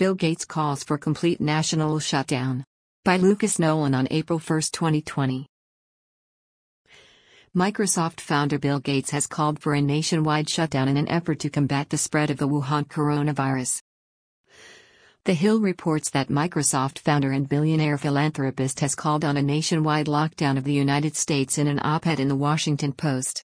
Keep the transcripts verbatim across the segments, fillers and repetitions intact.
Bill Gates calls for complete national shutdown. By Lucas Nolan on April first, twenty twenty. Microsoft founder Bill Gates has called for a nationwide shutdown in an effort to combat the spread of the Wuhan coronavirus. The Hill reports that Microsoft founder and billionaire philanthropist has called on a nationwide lockdown of the United States in an op-ed in the Washington Post.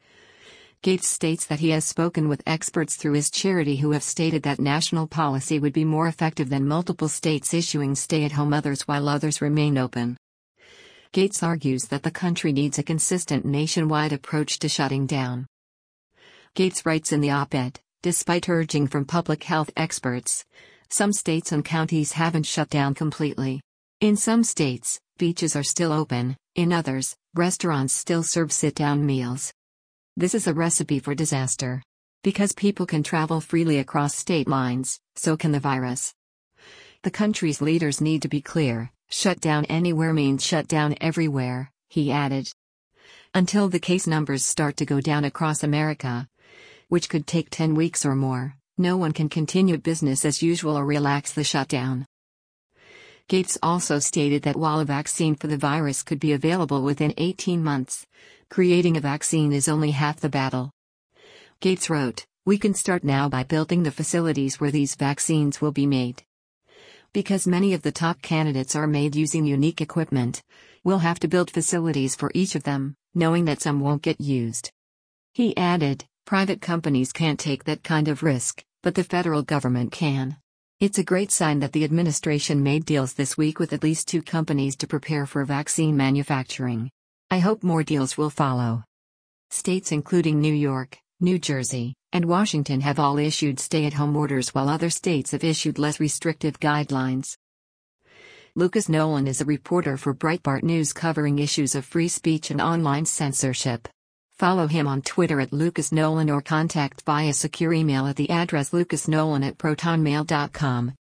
Gates states that he has spoken with experts through his charity who have stated that national policy would be more effective than multiple states issuing stay-at-home orders while others remain open. Gates argues that the country needs a consistent nationwide approach to shutting down. Gates writes in the op-ed, despite urging from public health experts, some states and counties haven't shut down completely. In some states, beaches are still open, in others, restaurants still serve sit-down meals. This is a recipe for disaster. Because people can travel freely across state lines, so can the virus. The country's leaders need to be clear, shut down anywhere means shut down everywhere, he added. Until the case numbers start to go down across America, which could take ten weeks or more, no one can continue business as usual or relax the shutdown. Gates also stated that while a vaccine for the virus could be available within eighteen months, creating a vaccine is only half the battle. Gates wrote, "We can start now by building the facilities where these vaccines will be made. Because many of the top candidates are made using unique equipment, we'll have to build facilities for each of them, knowing that some won't get used." He added, "Private companies can't take that kind of risk, but the federal government can. It's a great sign that the administration made deals this week with at least two companies to prepare for vaccine manufacturing. I hope more deals will follow." States including New York, New Jersey, and Washington have all issued stay-at-home orders while other states have issued less restrictive guidelines. Lucas Nolan is a reporter for Breitbart News covering issues of free speech and online censorship. Follow him on Twitter at Lucas Nolan or contact via secure email at the address lucasnolan at protonmail dot com.